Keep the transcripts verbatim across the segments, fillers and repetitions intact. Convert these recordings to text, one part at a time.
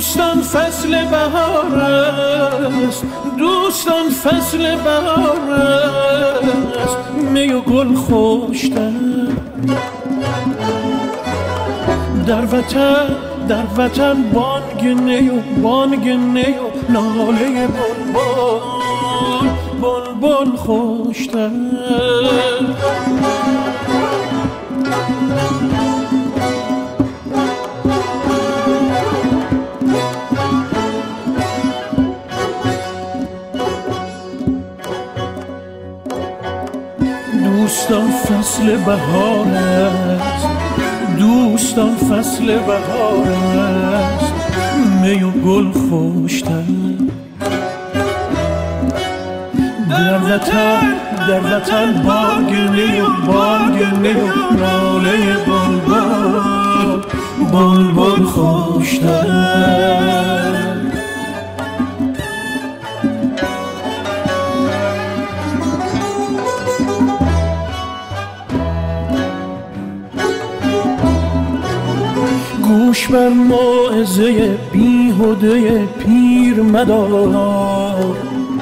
دوستان فصل بهار است، دوستان فصل بهار است، می و گل خوشتر در وطن، در وطن بانگ و بانگ و ناله بلبل، بلبل خوشتر. دوستان فصل بهار است، دوستان فصل بهار است، می و گل خوشتر در وطن، در وطن بانگ نی و بانگ نی و ناله بلبل، بلبل خوشتر. گوش بر موعظه بیهوده پیر مدار،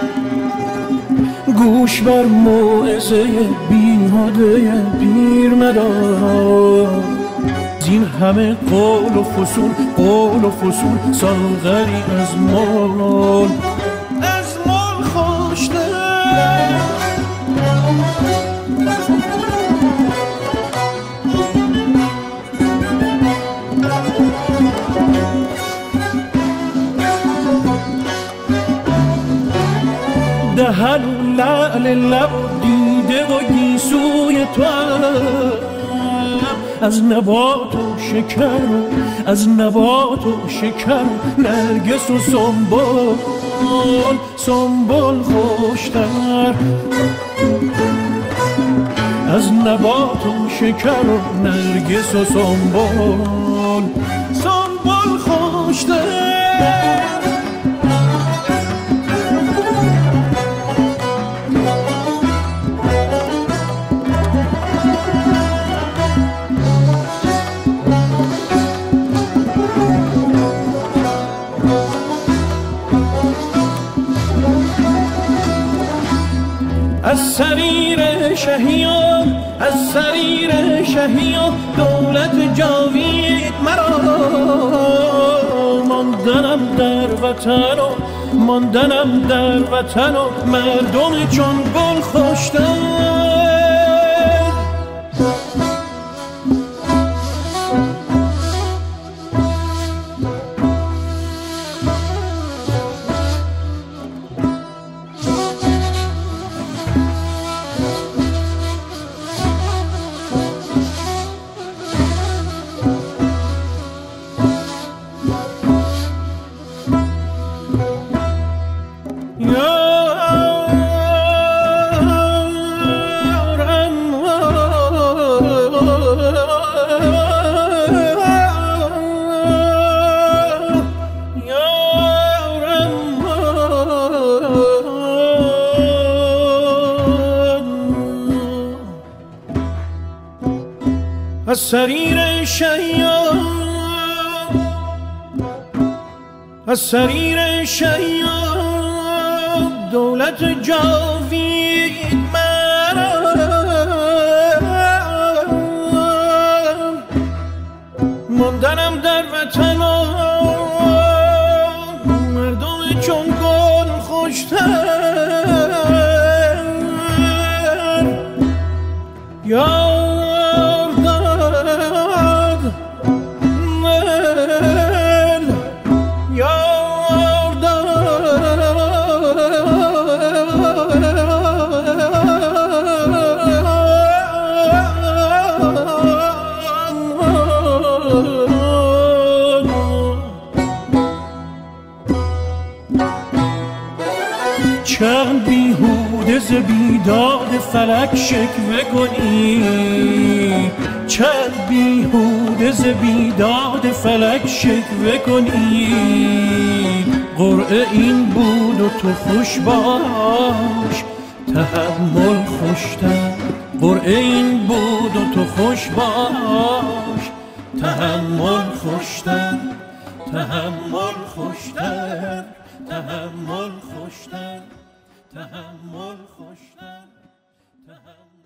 گوش بر موعظه بیهوده پیر مدار. زین همه قول و فسون، قول و فسون، ساغری از مال، از مال خوشتر. دهن و لعل لب دیده و گیسوی تو، از نبات و شکر و از نبات و شکر، نرگس و سنبل، سنبل خوشتر. از نبات و شکر و نرگس و سنبل، سنبل خوشتر. از سریر شهیان، از سریر شهیان، دولت جاوید مرا. ماندنم در وطن و ماندنم در وطن و مردم چون گل خوشتر. از سریر شیاد، از سریر شیاد، دولت جاوید مرا. ماندنم در وطن و مردم چون گل خوشتر. یا چند بیهوده ز بیداد فلک شکوه کنی، چند بیهوده ز بیداد فلک شکوه کنی. قرعه این بود و تو خوش باش، تحمل خوشتر. قرعه این بود و تو خوش باش، تحمل خوشتر، تحمل خوشتر، تحمل خوشتر، تحمل خوشتر، تحمل